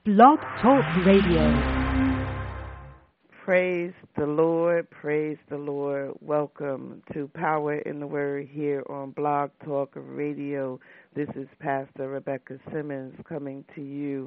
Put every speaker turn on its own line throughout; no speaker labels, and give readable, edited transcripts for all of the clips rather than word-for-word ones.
Blog Talk Radio.
Praise the Lord, praise the Lord. Welcome to Power in the Word here on Blog Talk Radio. This is Pastor Rebecca Simmons coming to you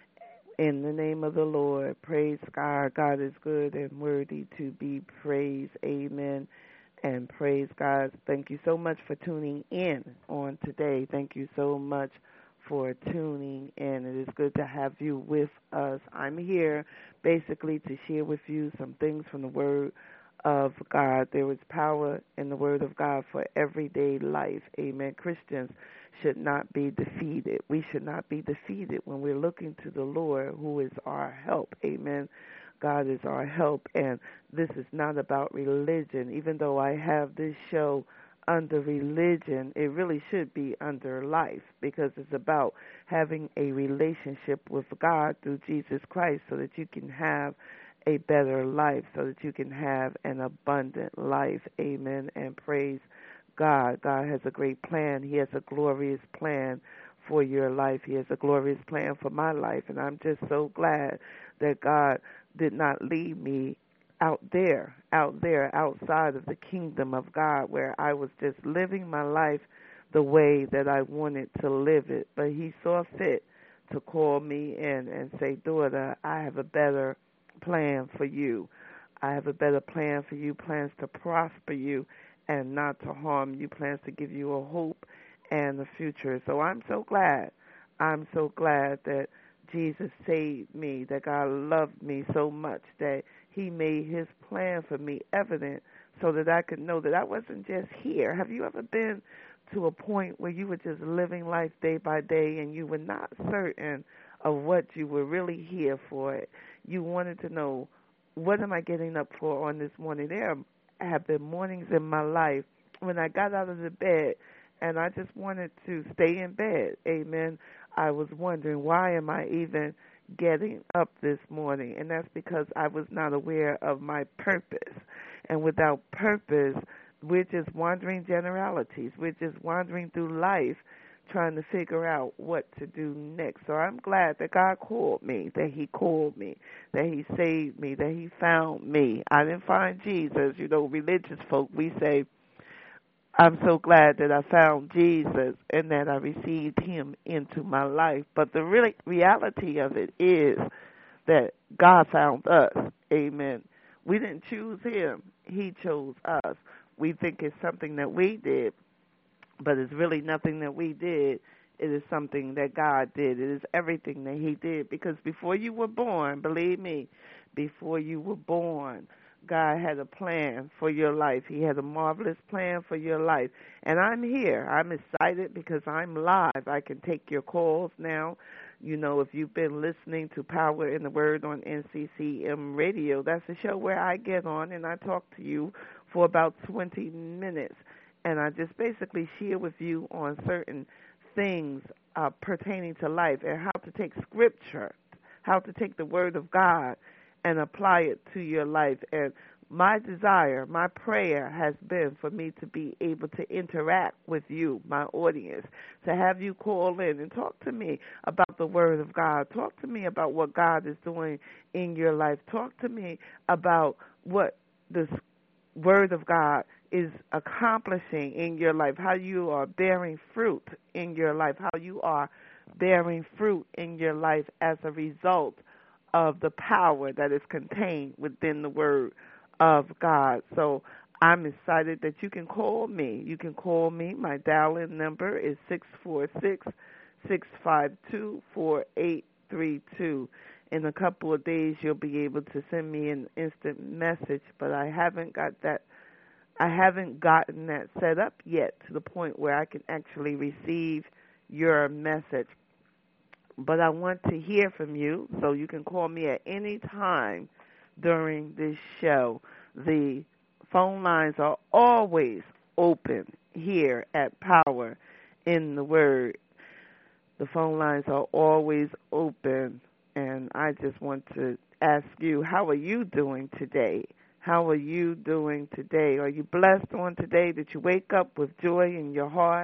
in the name of the Lord. Praise God. God is good and worthy to be praised. Amen. And praise God. Thank you so much for tuning in on today. Thank you so much for tuning in. It is good to have you with us. I'm here basically to share with you some things from the Word of God. There is power in the Word of God for everyday life. Amen. Christians should not be defeated. We should not be defeated when we're looking to the Lord, who is our help. Amen. God is our help, and this is not about religion. Even though I have this show under religion, it really should be under life, because it's about having a relationship with God through Jesus Christ so that you can have a better life, so that you can have an abundant life. Amen, and praise God. God has a great plan. He has a glorious plan for your life. He has a glorious plan for my life, and I'm just so glad that God did not leave me out there, outside of the kingdom of God, where I was just living my life the way that I wanted to live it. But He saw fit to call me in and say, daughter, I have a better plan for you. I have a better plan for you, plans to prosper you and not to harm you, plans to give you a hope and a future. So I'm so glad. I'm so glad that Jesus saved me, that God loved me so much that He made His plan for me evident so that I could know that I wasn't just here. Have you ever been to a point where you were just living life day by day and you were not certain of what you were really here for? You wanted to know, what am I getting up for on this morning? There have been mornings in my life when I got out of the bed and I just wanted to stay in bed. Amen. I was wondering, why am I even getting up this morning? And that's because I was not aware of my purpose. And without purpose, we're just wandering generalities. We're just wandering through life trying to figure out what to do next. So I'm glad that God called me, that He called me, that He saved me, that He found me. I didn't find Jesus. You know, religious folk, we say, I'm so glad that I found Jesus and that I received Him into my life. But the reality of it is that God found us. Amen. We didn't choose Him. He chose us. We think it's something that we did, but it's really nothing that we did. It is something that God did. It is everything that He did. Because before you were born, believe me, before you were born, God had a plan for your life. He had a marvelous plan for your life. And I'm here. I'm excited because I'm live. I can take your calls now. You know, if you've been listening to Power in the Word on NCCM Radio, that's a show where I get on and I talk to you for about 20 minutes. And I just basically share with you on certain things pertaining to life and how to take Scripture, how to take the Word of God and apply it to your life. And my desire, my prayer has been for me to be able to interact with you, my audience, to have you call in and talk to me about the Word of God. Talk to me about what God is doing in your life. Talk to me about what the Word of God is accomplishing in your life, how you are bearing fruit in your life, how you are bearing fruit in your life as a result of the power that is contained within the Word of God. So I'm excited that you can call me. You can call me. My dial-in number is 646-652-4832. In a couple of days, you'll be able to send me an instant message, but I haven't gotten that set up yet to the point where I can actually receive your message. But I want to hear from you, so you can call me at any time during this show. The phone lines are always open here at Power in the Word. The phone lines are always open, and I just want to ask you, how are you doing today? How are you doing today? Are you blessed on today? Did you wake up with joy in your heart?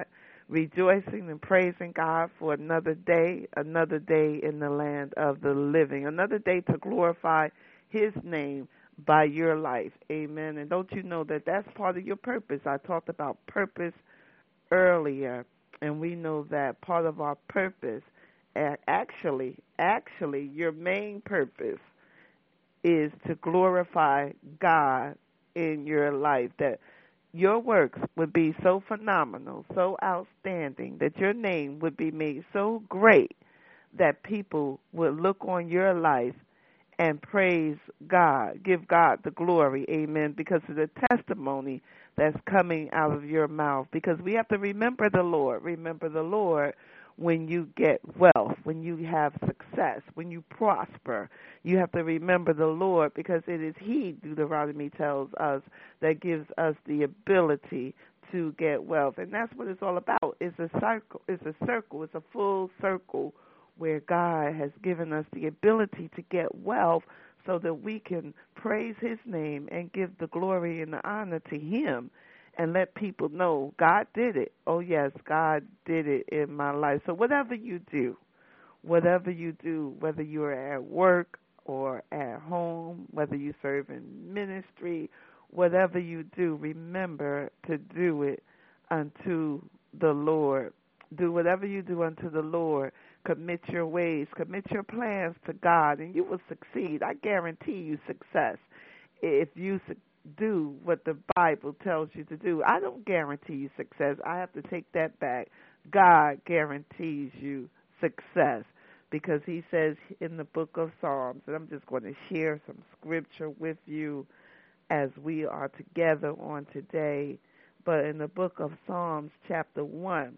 rejoicing and praising God for another day in the land of the living, another day to glorify His name by your life. Amen. And don't you know that that's part of your purpose? I talked about purpose earlier, and we know that part of our purpose, actually, your main purpose is to glorify God in your life, that your works would be so phenomenal, so outstanding, that your name would be made so great that people would look on your life and praise God, give God the glory, amen, because of the testimony that's coming out of your mouth. Because we have to remember the Lord. Remember the Lord when you get wealth, when you have success, when you prosper. You have to remember the Lord, because it is He, Deuteronomy tells us, that gives us the ability to get wealth. And that's what it's all about. It's a circle. It's a full circle where God has given us the ability to get wealth so that we can praise His name and give the glory and the honor to Him and let people know God did it. Oh, yes, God did it in my life. So whatever you do, whether you're at work or at home, whether you serve in ministry, whatever you do, remember to do it unto the Lord. Do whatever you do unto the Lord. Commit your ways, commit your plans to God, and you will succeed. I guarantee you success if you do what the Bible tells you to do. I don't guarantee you success. I have to take that back. God guarantees you success, because He says in the book of Psalms, and I'm just going to share some scripture with you as we are together on today, but in the book of Psalms chapter 1,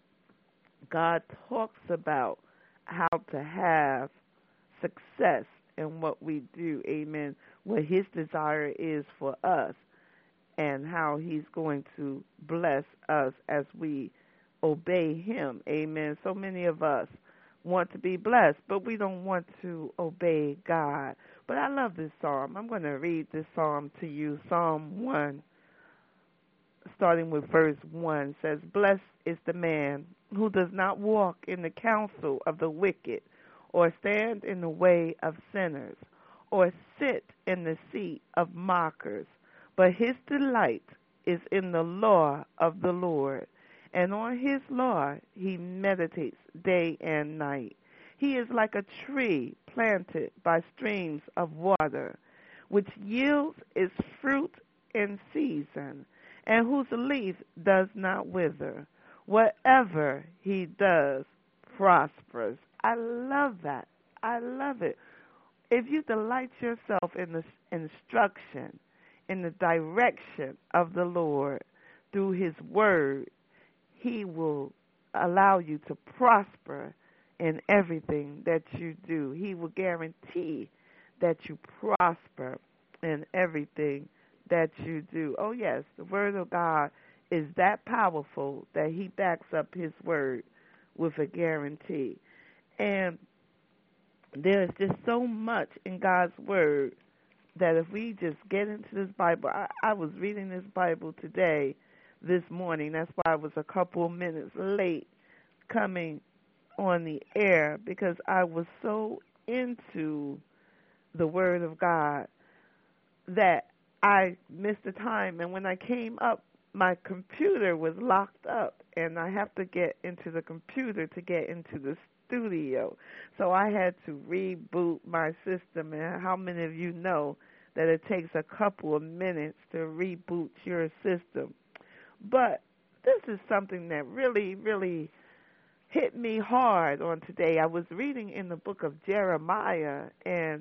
God talks about how to have success in what we do, amen, what His desire is for us, and how He's going to bless us as we obey Him, amen. So many of us want to be blessed, but we don't want to obey God. But I love this psalm. I'm going to read this psalm to you. Psalm 1, starting with verse 1, says, "Blessed is the man who does not walk in the counsel of the wicked, or stand in the way of sinners, or sit in the seat of mockers. But his delight is in the law of the Lord, and on His law he meditates day and night. He is like a tree planted by streams of water, which yields its fruit in season, and whose leaf does not wither. Whatever he does prospers." I love that. I love it. If you delight yourself in the instruction, in the direction of the Lord through His word, He will allow you to prosper in everything that you do. He will guarantee that you prosper in everything that you do. Oh, yes, the word of God is that powerful that He backs up His word with a guarantee. And there is just so much in God's word that if we just get into this Bible, I was reading this Bible today, this morning. That's why I was a couple of minutes late coming on the air, because I was so into the word of God that I missed the time. And when I came up, my computer was locked up, and I have to get into the computer to get into the studio. So I had to reboot my system. And how many of you know that it takes a couple of minutes to reboot your system? But this is something that really, really hit me hard on today. I was reading in the book of Jeremiah, and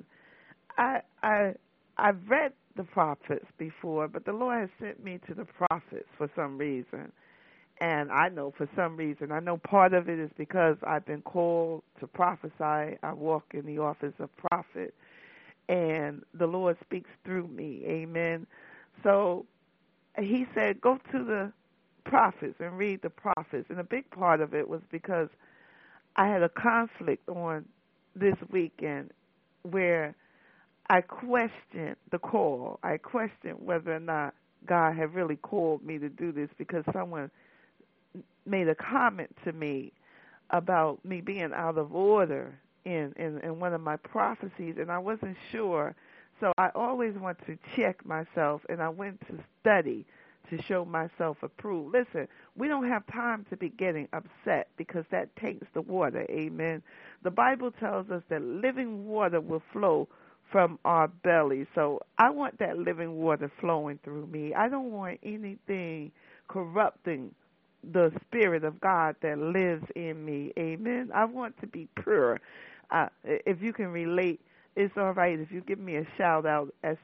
I've read the prophets before, but the Lord has sent me to the prophets for some reason. And I know for some reason, I know part of it is because I've been called to prophesy. I walk in the office of prophet, and the Lord speaks through me. Amen. So He said, go to the prophets and read the prophets. And a big part of it was because I had a conflict on this weekend where I questioned the call. I questioned whether or not God had really called me to do this, because someone made a comment to me about me being out of order in one of my prophecies, and I wasn't sure. So I always want to check myself, and I went to study to show myself approved. Listen, we don't have time to be getting upset because that taints the water. Amen. The Bible tells us that living water will flow from our belly. So I want that living water flowing through me. I don't want anything corrupting the Spirit of God that lives in me. Amen. I want to be pure. If you can relate, it's all right if you give me a shout out at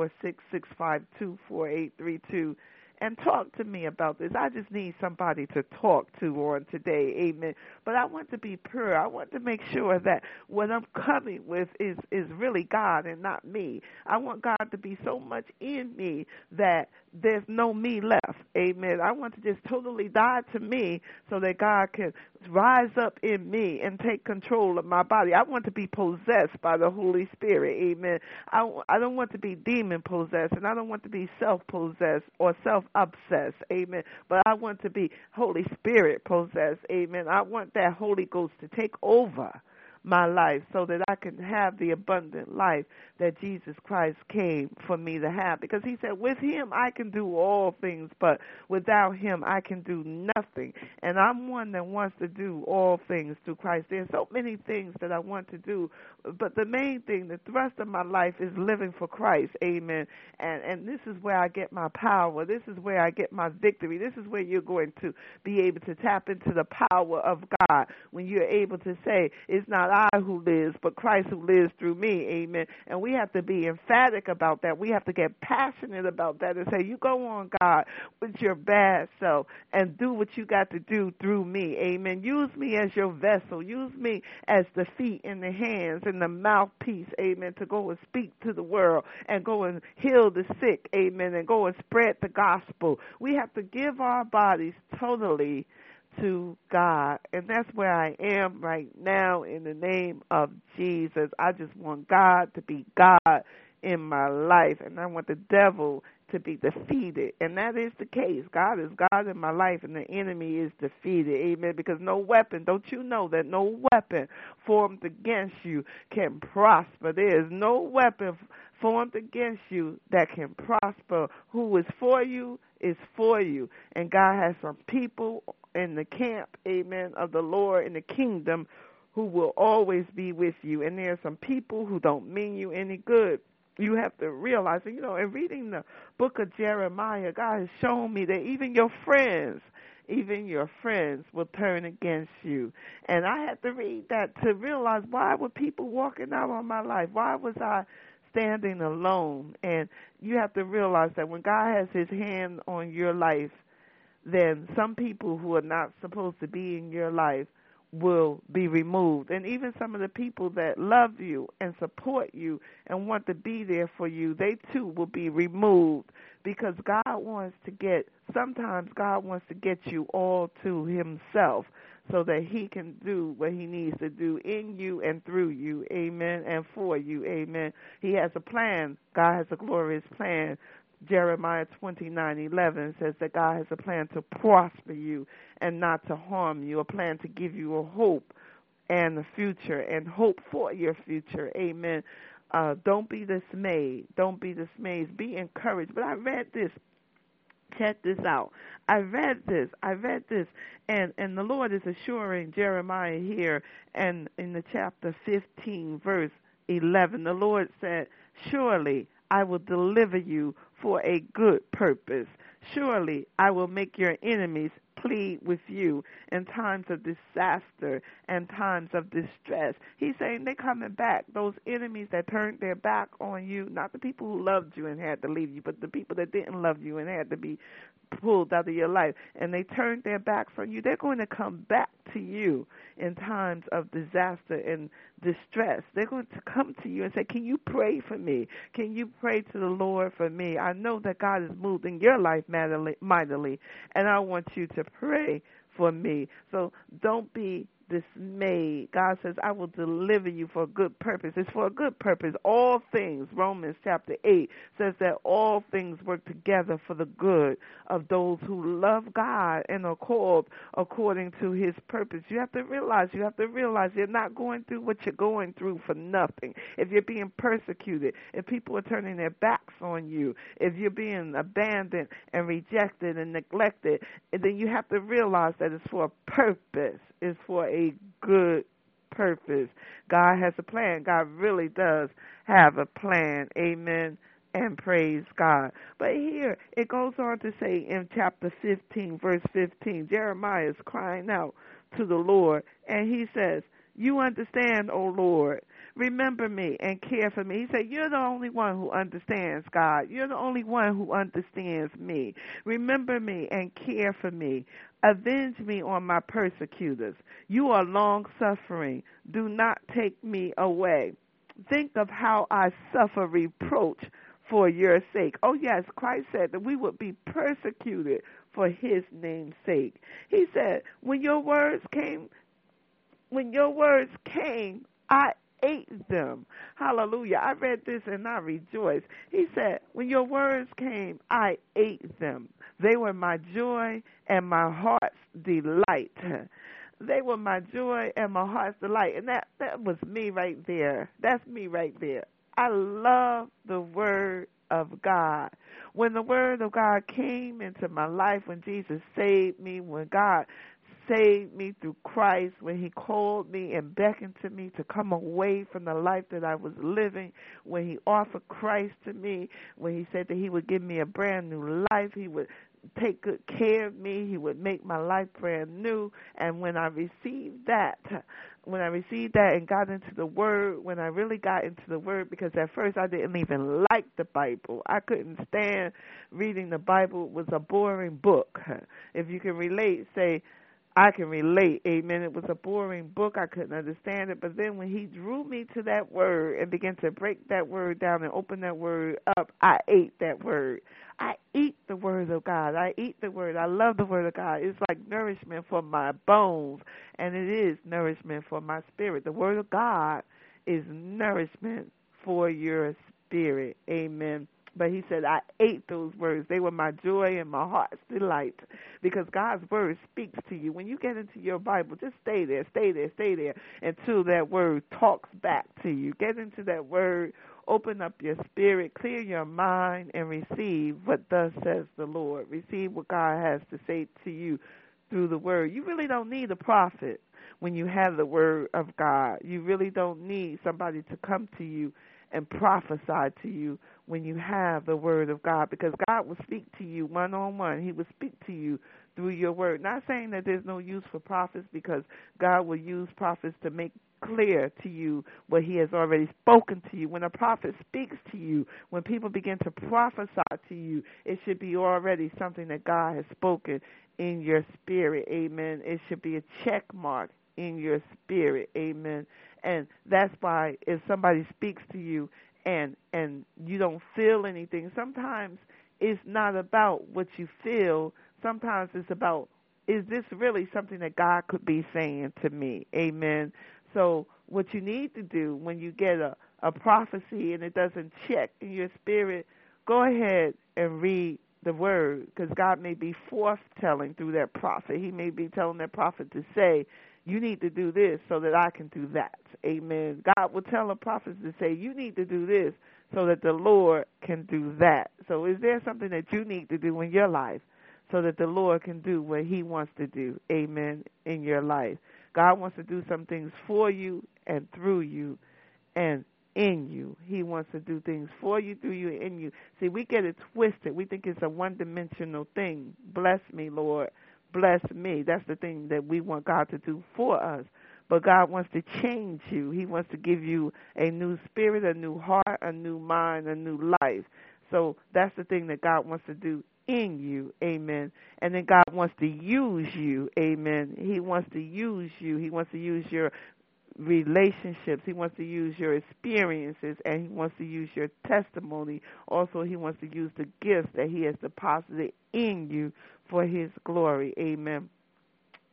646-652-4832 and talk to me about this. I just need somebody to talk to on today. Amen. But I want to be pure. I want to make sure that what I'm coming with is really God and not me. I want God to be so much in me that there's no me left. Amen. I want to just totally die to me so that God can rise up in me and take control of my body. I want to be possessed by the Holy Spirit. Amen. I don't want to be demon possessed, and I don't want to be self-possessed or self-obsessed. Amen. But I want to be Holy Spirit possessed. Amen. I want that Holy Ghost to take over my life so that I can have the abundant life that Jesus Christ came for me to have. Because he said, with him I can do all things, but without him I can do nothing. And I'm one that wants to do all things through Christ. There's so many things that I want to do, but the main thing, the thrust of my life is living for Christ. Amen. And this is where I get my power. This is where I get my victory. This is where you're going to be able to tap into the power of God when you're able to say, it's not I who lives, but Christ who lives through me. Amen. And we have to be emphatic about that. We have to get passionate about that and say, you go on, God, with your bad self and do what you got to do through me. Amen. Use me as your vessel. Use me as the feet and the hands and the mouthpiece. Amen. To go and speak to the world and go and heal the sick. Amen. And go and spread the gospel. We have to give our bodies totally to God, and that's where I am right now in the name of Jesus. I just want God to be God in my life, and I want the devil to be defeated, and that is the case. God is God in my life, and the enemy is defeated. Amen. Because no weapon, don't you know that no weapon formed against you can prosper? There is no weapon formed against you that can prosper. Who is for you is for you, and God has some people in the camp, amen, of the Lord in the kingdom who will always be with you. And there are some people who don't mean you any good. You have to realize, in reading the book of Jeremiah, God has shown me that even your friends will turn against you. And I had to read that to realize, why were people walking out on my life? Why was I standing alone? And you have to realize that when God has his hand on your life, then some people who are not supposed to be in your life will be removed. And even some of the people that love you and support you and want to be there for you, they too will be removed, because sometimes God wants to get you all to himself so that he can do what he needs to do in you and through you, amen, and for you, amen. He has a plan. God has a glorious plan. Jeremiah 29:11 says that God has a plan to prosper you and not to harm you, a plan to give you a hope and a future and hope for your future. Amen. Don't be dismayed. Don't be dismayed. Be encouraged. But I read this. Check this out. I read this, and the Lord is assuring Jeremiah here, and in the chapter 15, verse 11, the Lord said, surely I will deliver you for a good purpose. Surely I will make your enemies plead with you in times of disaster and times of distress. He's saying they're coming back. Those enemies that turned their back on you, not the people who loved you and had to leave you, but the people that didn't love you and had to be pulled out of your life, and they turned their backs on you, they're going to come back to you in times of disaster and distress. They're going to come to you and say, can you pray for me? Can you pray to the Lord for me? I know that God has moved in your life mightily, and I want you to pray for me. So don't be dismayed. God says, I will deliver you for a good purpose. It's for a good purpose. All things, Romans chapter 8 says that all things work together for the good of those who love God and are called according to his purpose. You have to realize you're not going through what you're going through for nothing. If you're being persecuted, if people are turning their backs on you, if you're being abandoned and rejected and neglected, then you have to realize that it's for a purpose. It's for a good purpose. God has a plan. God really does have a plan. Amen. And praise God. But here it goes on to say in chapter 15, verse 15, Jeremiah is crying out to the Lord, and he says, you understand, O Lord, remember me and care for me. He said, you're the only one who understands, God. You're the only one who understands me. Remember me and care for me. Avenge me on my persecutors. You are long-suffering. Do not take me away. Think of how I suffer reproach for your sake. Oh, yes, Christ said that we would be persecuted for his name's sake. He said, when your words came, I ate them. Hallelujah. I read this and I rejoiced. He said, when your words came, I ate them. They were my joy and my heart's delight. They were my joy and my heart's delight. And that was me right there. That's me right there. I love the word of God. When the word of God came into my life, when Jesus saved me, when God saved me through Christ, when he called me and beckoned to me to come away from the life that I was living, when he offered Christ to me, when he said that he would give me a brand new life, he would take good care of me, he would make my life brand new. And when I received that and got into the Word, when I really got into the Word, because at first I didn't even like the Bible. I couldn't stand reading the Bible. It was a boring book. If you can relate, say, I can relate, amen. It was a boring book. I couldn't understand it. But then when he drew me to that word and began to break that word down and open that word up, I ate that word. I eat the word of God. I eat the word. I love the word of God. It's like nourishment for my bones, and it is nourishment for my spirit. The word of God is nourishment for your spirit, amen. But he said, I ate those words. They were my joy and my heart's delight, because God's word speaks to you. When you get into your Bible, just stay there until that word talks back to you. Get into that word, open up your spirit, clear your mind, and receive what thus says the Lord. Receive what God has to say to you through the word. You really don't need a prophet when you have the word of God. You really don't need somebody to come to you and prophesy to you when you have the word of God, because God will speak to you one-on-one. He will speak to you through your word. Not saying that there's no use for prophets, because God will use prophets to make clear to you what he has already spoken to you. When a prophet speaks to you, when people begin to prophesy to you, it should be already something that God has spoken in your spirit, amen. It should be a check mark in your spirit, amen. And that's why if somebody speaks to you and you don't feel anything, sometimes it's not about what you feel. Sometimes it's about, is this really something that God could be saying to me? Amen. So what you need to do when you get a prophecy and it doesn't check in your spirit, go ahead and read the word, because God may be forth-telling through that prophet. He may be telling that prophet to say, you need to do this so that I can do that. Amen. God will tell a prophet to say, you need to do this so that the Lord can do that. So is there something that you need to do in your life so that the Lord can do what he wants to do, amen, in your life? God wants to do some things for you and through you and in you. He wants to do things for you, through you, and in you. See, we get it twisted. We think it's a one-dimensional thing. Bless me, Lord. Bless me. That's the thing that we want God to do for us. But God wants to change you. He wants to give you a new spirit, a new heart, a new mind, a new life. So that's the thing that God wants to do in you, amen. And then God wants to use you, amen. He wants to use you. He wants to use your relationships. He wants to use your experiences, and he wants to use your testimony. Also, he wants to use the gifts that he has deposited in you for his glory, amen.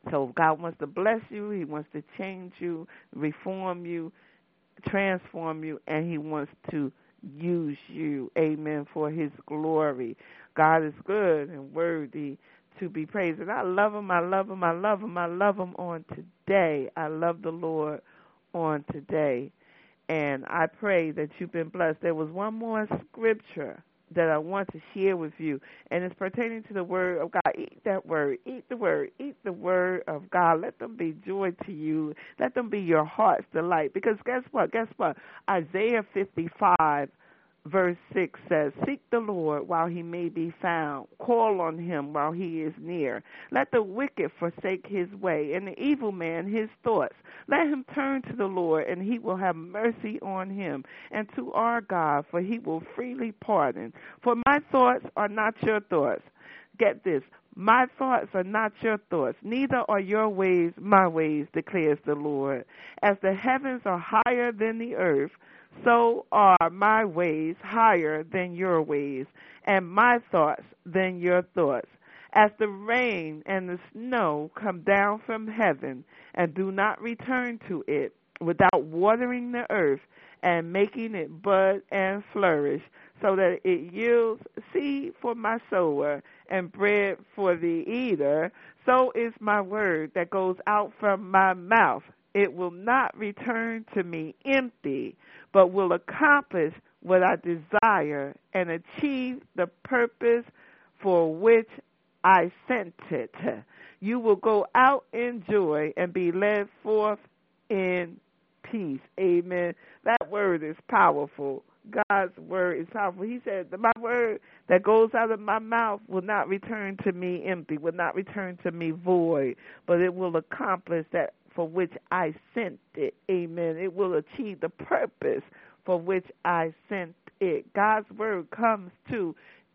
So God wants to bless you. He wants to change you, reform you, transform you, and He wants to use you, amen, for His glory. God is good and worthy to be praised. And I love Him, I love Him, I love Him, I love Him on today. I love the Lord on today. And I pray that you've been blessed. There was one more scripture that I want to share with you, and it's pertaining to the word of God. Eat that word, eat the word, eat the word of God. Let them be joy to you. Let them be your heart's delight. Because guess what? Guess what? Isaiah 55 verse 6 says, "Seek the Lord while he may be found. Call on him while he is near. Let the wicked forsake his way, and the evil man his thoughts. Let him turn to the Lord, and he will have mercy on him, and to our God, for he will freely pardon. For my thoughts are not your thoughts." Get this. "My thoughts are not your thoughts, neither are your ways my ways, declares the Lord. As the heavens are higher than the earth, so are my ways higher than your ways, and my thoughts than your thoughts. As the rain and the snow come down from heaven and do not return to it without watering the earth and making it bud and flourish, so that it yields seed for my sower and bread for the eater, so is my word that goes out from my mouth. It will not return to me empty, but will accomplish what I desire and achieve the purpose for which I sent it. You will go out in joy and be led forth in peace." Amen. That word is powerful. God's word is powerful. He said, "My word that goes out of my mouth will not return to me empty, will not return to me void, but it will accomplish that for which I sent it." Amen. It will achieve the purpose for which I sent it. God's word comes to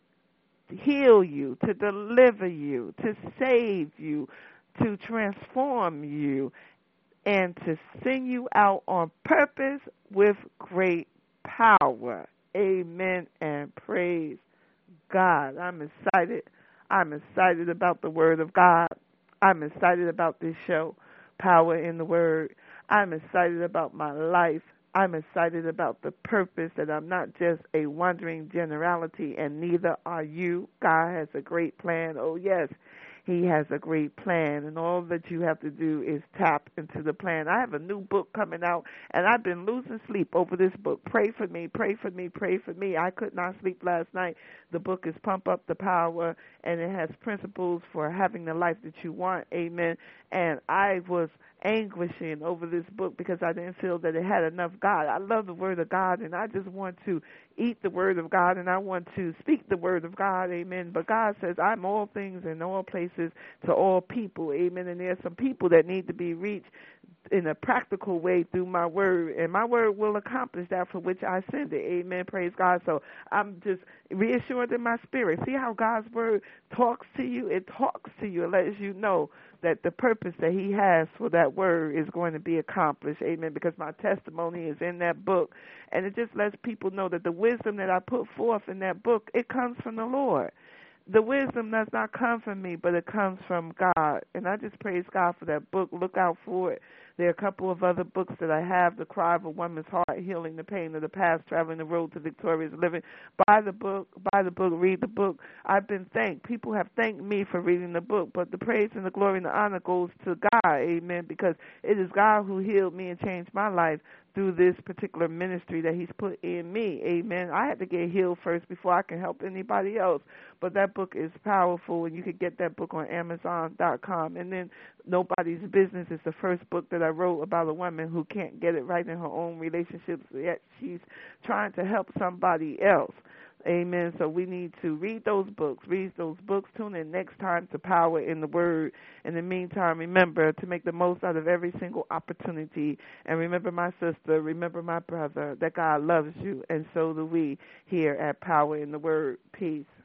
heal you, to deliver you, to save you, to transform you, and to send you out on purpose with great power. Amen and praise God. I'm excited. I'm excited about the Word of God. I'm excited about this show, Power in the Word. I'm excited about my life. I'm excited about the purpose, that I'm not just a wandering generality, and neither are you. God has a great plan. Oh, yes, He has a great plan, and all that you have to do is tap into the plan. I have a new book coming out, and I've been losing sleep over this book. Pray for me, pray for me, pray for me. I could not sleep last night. The book is Pump Up the Power, and it has principles for having the life that you want. Amen. And I was anguishing over this book because I didn't feel that it had enough God. I love the Word of God, and I just want to eat the Word of God, and I want to speak the Word of God. Amen. But God says, "I'm all things in all places to all people." Amen. And there's some people that need to be reached in a practical way through my word, and my word will accomplish that for which I send it. Amen. Praise God. So I'm just reassured in my spirit. See how God's word talks to you? It talks to you. It lets you know that the purpose that He has for that word is going to be accomplished. Amen. Because my testimony is in that book, and it just lets people know that the wisdom that I put forth in that book, it comes from the Lord. The wisdom does not come from me, but it comes from God. And I just praise God for that book. Look out for it. There are a couple of other books that I have: The Cry of a Woman's Heart, Healing the Pain of the Past, Traveling the Road to Victorious Living. Buy the book, read the book. I've been thanked. People have thanked me for reading the book, but the praise and the glory and the honor goes to God. Amen. Because it is God who healed me and changed my life through this particular ministry that He's put in me. Amen. I had to get healed first before I can help anybody else. But that book is powerful, and you can get that book on Amazon.com. And then Nobody's Business is the first book that I wrote about a woman who can't get it right in her own relationships, yet she's trying to help somebody else. Amen. So we need to read those books. Tune in next time to Power in the Word. In the meantime, remember to make the most out of every single opportunity. And remember, my sister, remember my brother, that God loves you, and so do we here at Power in the Word. Peace.